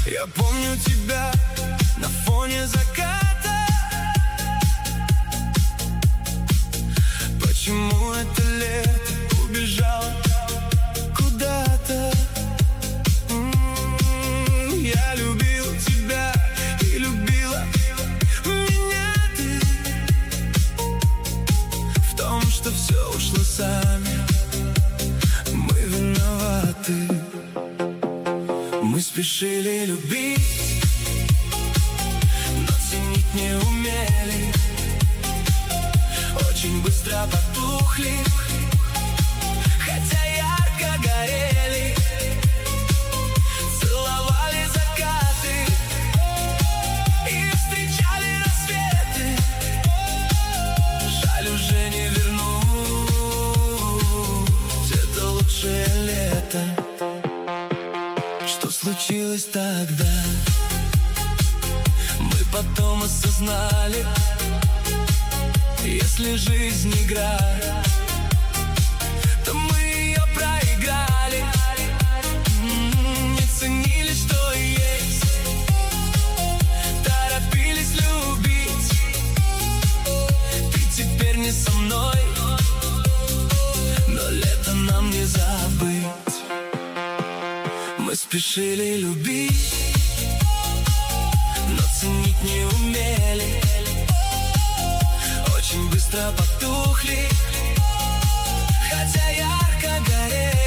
Я помню тебя на фоне заката. Почему это лето убежало куда-то? Я любил тебя и любила меня ты. В том, что все ушло сами, мы виноваты. Мы спешили любить, но ценить не умели. Очень быстро потухли, хотя ярко горели. Целовали закаты и встречали рассветы. Жаль, уже не вернуть это лучшее лето. Что случилось тогда? Мы потом осознали, если жизнь игра, то мы ее проиграли. Не ценили, что есть, торопились любить. Ты теперь не со мной, но лето нам не забыть. Мы спешили любить, но ценить не умели. Очень быстро потухли, хотя ярко горели.